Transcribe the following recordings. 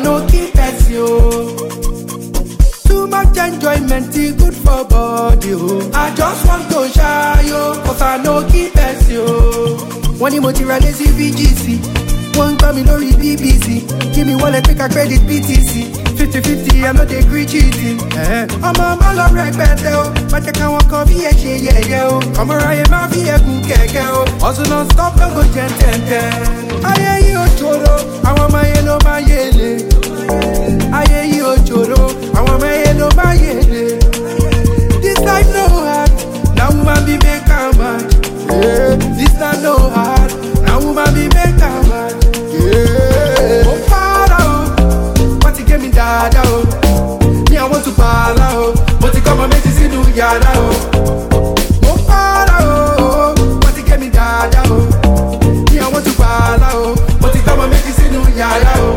no keep us yo. Too much enjoyment is good for body oh. I just want to shy yo, cause I no keep us yo. One emotional lazy VGC, one come in only BBC. Give me wallet, take a credit BTC. 50-50, I know they agree cheating. I'm a man of respect, but you can't walk on me, yeah. Come around, my vehicle, keke. Also, non stop, don't go gentle. I hear you, choro. I want my yellow, my yellow. I hear you, choro. I want my yellow, my yellow. This life no hard. Now, woman be make a man. Yeah, this life no hard. Now, woman be make a man. Yeah. Oh, Father, what you give me, Dada? Me, I want to pala. But you come and make this in New Yada. Oh, Father, what you give me, Dada? Me, I want to pala. But you come and make this in New Yada.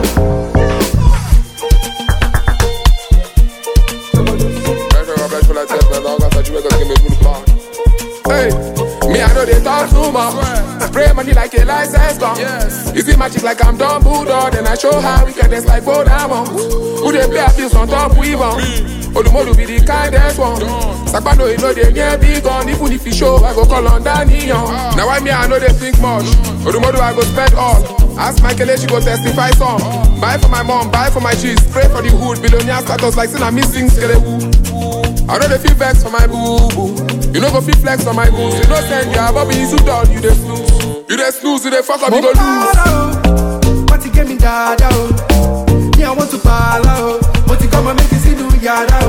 Hey, me I know they talk too much. Spray money like a license gun. Yes. You see magic like I'm Don Buddha. Then I show how we can dance like both diamonds. Who they play abuse on top we want. Odumodu be the kindest one. Sakpano you know they near big gun. Even if you show I go call on Danny Young. Now why me I know they think much. Odumodu I go spend all. Ask Michael she go testify some. Buy for my mom, buy for my cheese. Pray for the hood, billionaire status like sin I'm missing skelewu. I know they feel vex for my boo-boo. You know go feel flex on my goons. You know send ya, Bobby is too dull. You dey snooze, you dey fuck up, you go lose. What you give me, Dada? Me I want to pala. What you come and make this in New Yada?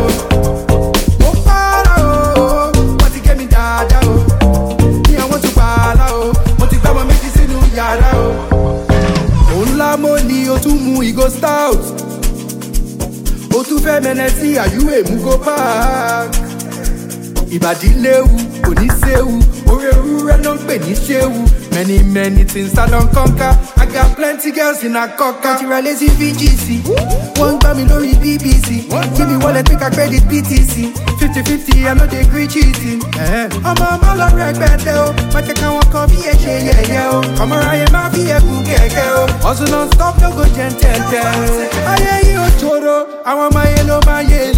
What you give me, Dada? Me I want to pala. What you come and make this in New Yada? Onla money o tún mú igo stout. O tún fẹ́ mẹ́nẹ́sì àyúwé mú go park. Ìbàdí léwu, kò ní séwu. Orí ewúrẹ́ ló ń pè ní ṣéwu. Many things I don't conquer. I got plenty girls in a cocker. Material lazy VGC. One come in only BBC. Give me wallet, take a credit BTC. 50-50, I know they agree cheating. I'm a man of respect, but you can't walk on me, yeah. Come around, my vehicle, keke. Also non stop, don't go gentle. I hear you, choro. I want my yellow, my yellow.